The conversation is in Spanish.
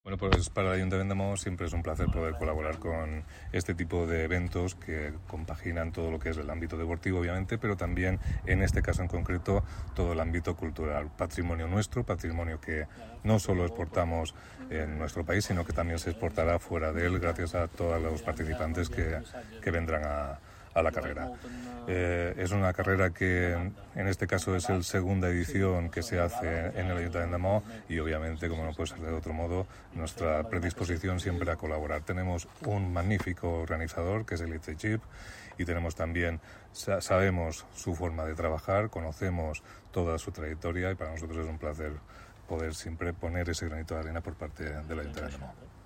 Bueno, pues para el Ayuntamiento de Maó siempre es un placer poder colaborar con este tipo de eventos que compaginan todo lo que es el ámbito deportivo, obviamente, pero también, en este caso en concreto, todo el ámbito cultural. Patrimonio nuestro, patrimonio que no solo exportamos en nuestro país, sino que también se exportará fuera de él gracias a todos los participantes que vendrán a la carrera. Es una carrera que en este caso es la segunda edición que se hace en el Ayuntamiento de Maó y obviamente, como no puede ser de otro modo, nuestra predisposición siempre a colaborar. Tenemos un magnífico organizador que es el ICEGIP y tenemos también, sabemos su forma de trabajar, conocemos toda su trayectoria y para nosotros es un placer poder siempre poner ese granito de arena por parte del Ayuntamiento de Maó.